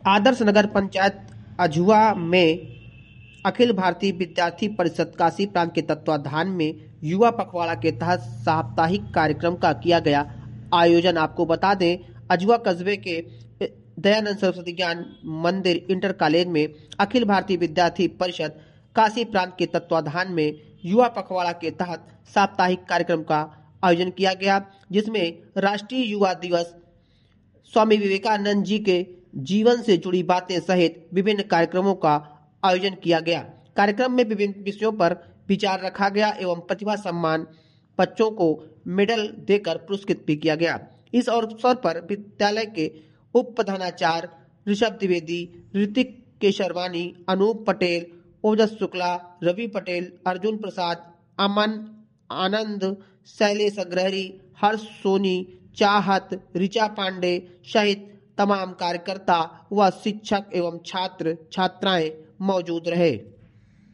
आदर्श नगर पंचायत अझुआ में अखिल भारतीय विद्यार्थी परिषद काशी प्रांत के तत्वाधान में युवा पखवाड़ा के तहत साप्ताहिक कार्यक्रम का किया गया आयोजन। आपको बता दें, अझुआ कस्बे के दयानंद सरस्वती ज्ञान मंदिर इंटर कॉलेज में अखिल भारतीय विद्यार्थी परिषद काशी प्रांत के तत्वाधान में युवा पखवाड़ा के तहत साप्ताहिक कार्यक्रम का आयोजन किया गया, जिसमें राष्ट्रीय युवा दिवस, स्वामी विवेकानंद जी के जीवन से जुड़ी बातें सहित विभिन्न कार्यक्रमों का आयोजन किया गया। कार्यक्रम में विभिन्न विषयों पर विचार रखा गया एवं प्रतिभा सम्मान बच्चों को मेडल देकर पुरस्कृत भी किया गया। इस अवसर पर विद्यालय के उप प्रधानाचार्य ऋषभ द्विवेदी, ऋतिक केशरवानी, अनूप पटेल, ओजस शुक्ला, रवि पटेल, अर्जुन प्रसाद, अमन आनंद, शैलेश अग्रहरी, हर्ष सोनी, चाहत, ऋचा पांडे सहित तमाम कार्यकर्ता व शिक्षक एवं छात्र छात्राएं मौजूद रहे।